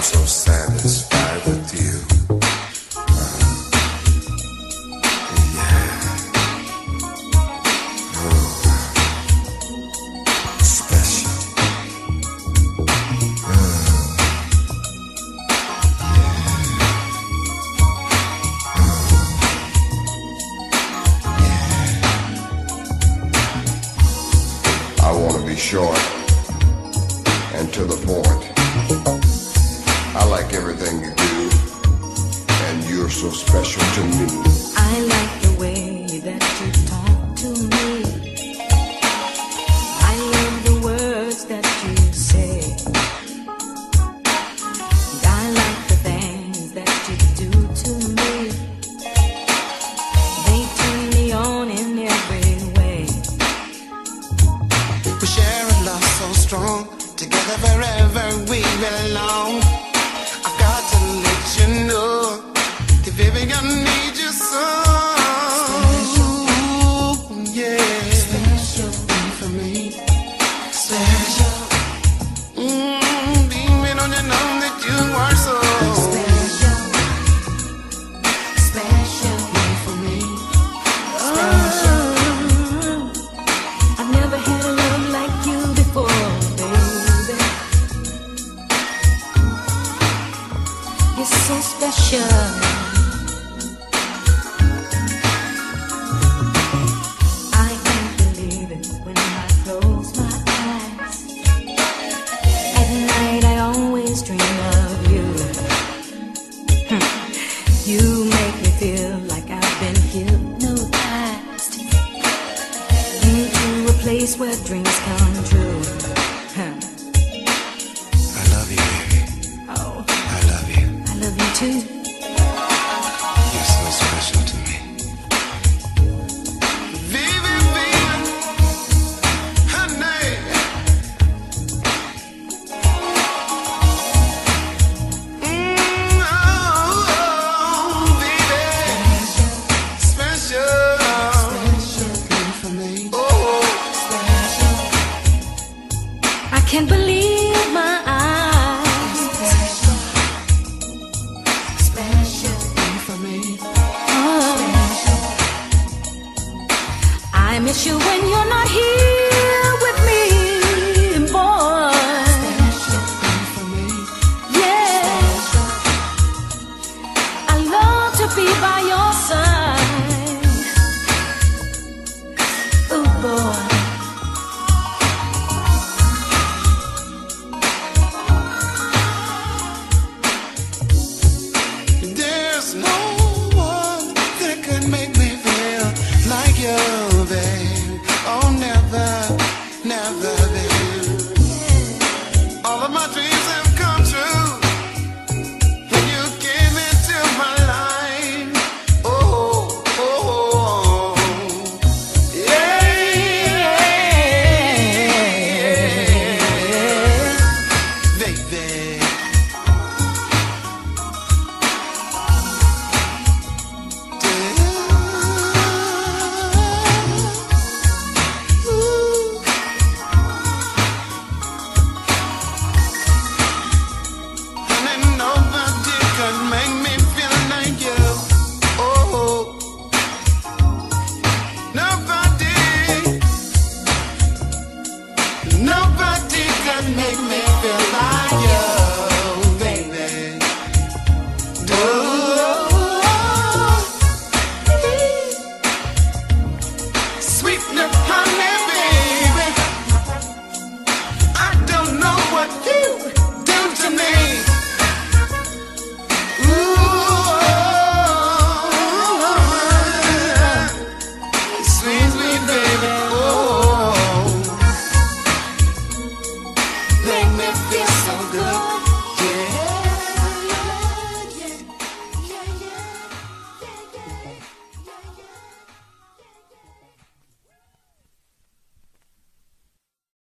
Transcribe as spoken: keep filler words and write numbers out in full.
so satisfied with you. I want to be short and to the point. I like everything you do, and you're so special to me. I like the way that you talk to me. I love the words that you say. And I like the things that you do to me. They turn me on in every way. We share a love so strong, together forever we belong. I've got to let you know that baby I need you so. Yeah, special for me, special. Mm, beaming on your know that you are so Special, special for me. special. I've never had a love like you before, baby. You're so special. I can't believe it when I close my eyes. At night I always dream of you. Hmm. You make me feel like I've been hypnotized into a place where dreams come true. Huh. I love you, baby. Oh, I love you. I love you too. You're so special to me. Baby, baby, honey. Mm, oh, oh, baby. Special. Special for me. Oh, I can't believe my eyes. special for me. Oh. I miss you when you're not here with me, boy. Special for me. Yeah, I love to be by your side. Oh boy. There's no one that could make me feel like you, babe. Oh, never, never, babe. All of my dreams have come true when you came into my life. Oh, oh, oh. Yeah, baby. And nobody could make me feel like you. Oh, nobody, nobody could make me feel like you, baby. Oh, sweet little honey, baby. I don't know what you do to me. Ooh, sweet, sweet baby. Oh, make me feel so good.